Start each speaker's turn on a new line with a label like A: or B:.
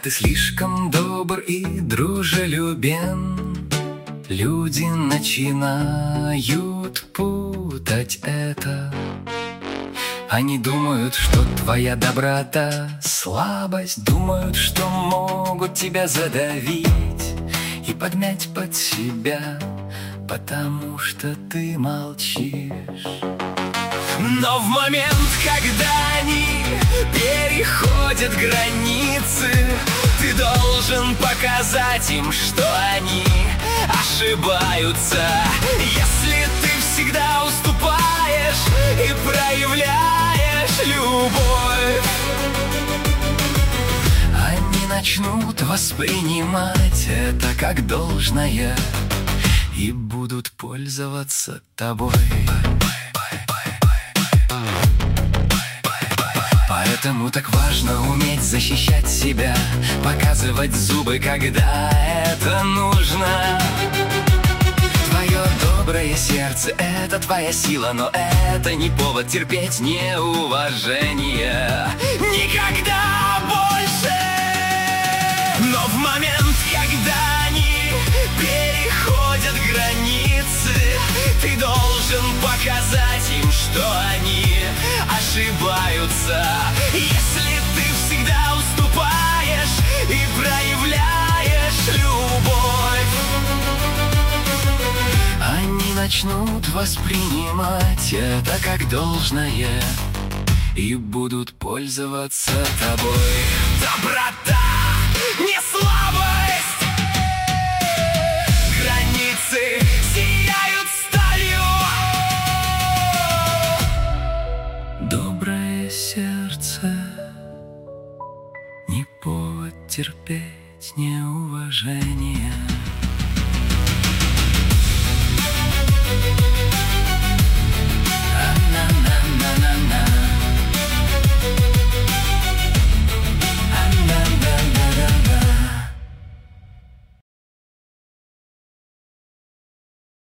A: ты слишком добр и дружелюбен. Люди начинают путать это. Они думают, что твоя доброта — слабость. Думают, что могут тебя задавить и подмять под себя, потому что ты молчишь. Но в момент, когда они переходят границы, ты должен показать им, что они ошибаются. Если ты всегда уступаешь и проявляешь любовь, они начнут воспринимать это как должное и будут пользоваться тобой. Поэтому так важно уметь защищать себя, показывать зубы, когда это нужно. Твое доброе сердце — это твоя сила, но это не повод терпеть неуважение. Никогда больше! Но в момент, когда они переходят границы, ты должен показать им, что они ошибаются. Если ты всегда уступаешь и проявляешь любовь, они начнут воспринимать это как должное и будут пользоваться тобой. Доброта не слабость. Границы сияют сталью. Доброе сердце не повод терпеть неуважение.